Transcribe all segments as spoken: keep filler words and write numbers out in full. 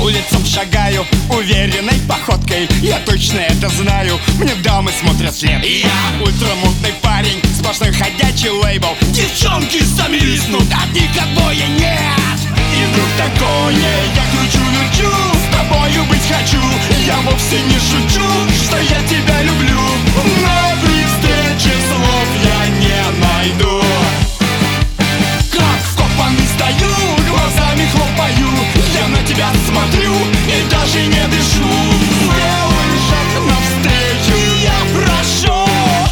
улицам шагаю уверенной походкой. Я точно это знаю, мне дамы смотрят вслед. Я ультрамодный парень, сплошной ходячий лейбл. Девчонки сами виснут, от них отбоя нет. И вдруг такое, я кручу-верчу, с тобою быть хочу. Я вовсе не шучу, что я тебя люблю, но при встрече слов я не найду. Как вкопанный стою, глазами хлопаю. Я на тебя смотрю и даже не дышу. Сделай шаг навстречу, я прошу.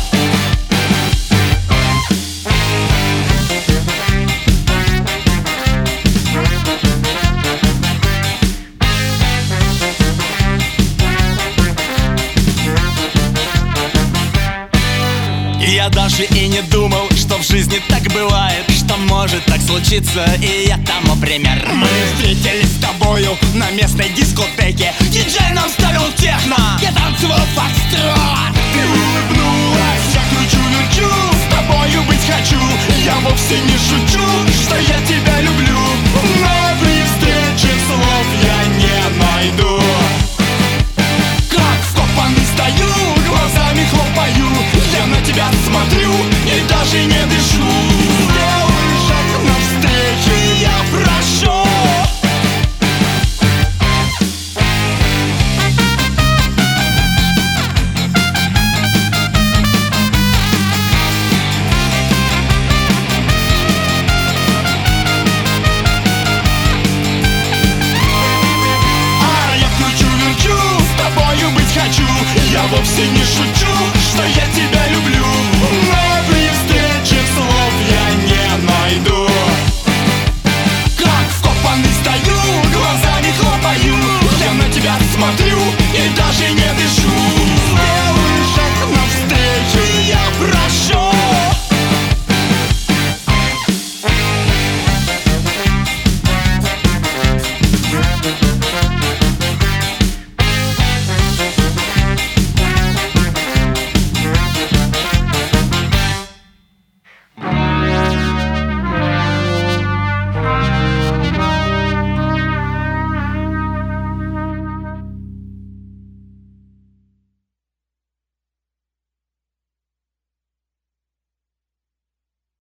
Я даже и не думал, что в жизни так бывает, что может так случиться, и я тому пример. Мы встретились с тобою на местной дискотеке. Диджей нам ставил техно, я танцевал фокстрот. Ты улыбнулась, я кручу-верчу, с тобою быть хочу. Я вовсе не шучу, что я тебя люблю, но при встрече слов я не найду. Как вкопанный стою, глазами хлопаю. Я на тебя смотрю и даже не дышу. Сделай шаг навстречу, я прошу. А я кручу-верчу, с тобою быть хочу. Я вовсе не шучу, что я